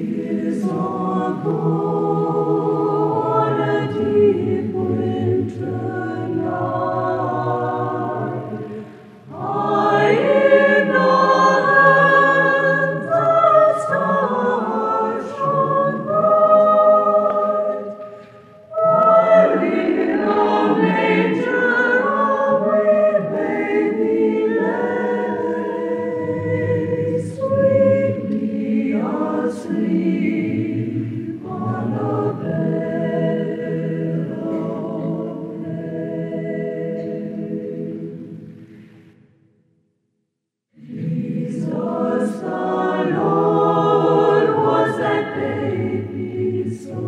Years ago, on a deep winter night, high in the heavens, a star shone bright. Early in a manger, a wee baby lay, sweetly asleep on a bed of hay. Jesus the Lord was that baby so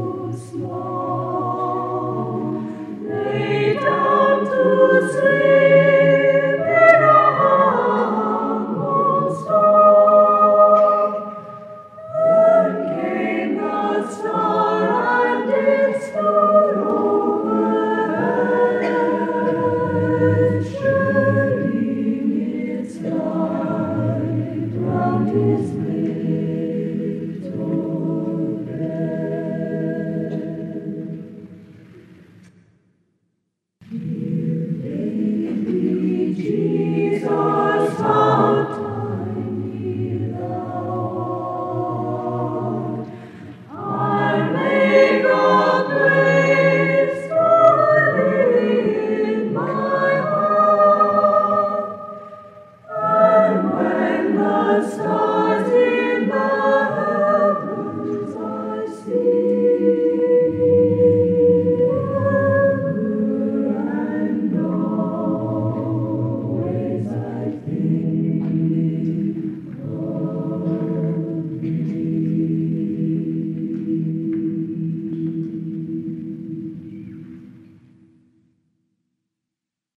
small, lay down to sleep in a humble stall. Then came the star and it stood overhead, shedding its light round his little bed. Baby Jesus, how tiny thou art! I make a place for thee in my heart, and when the stars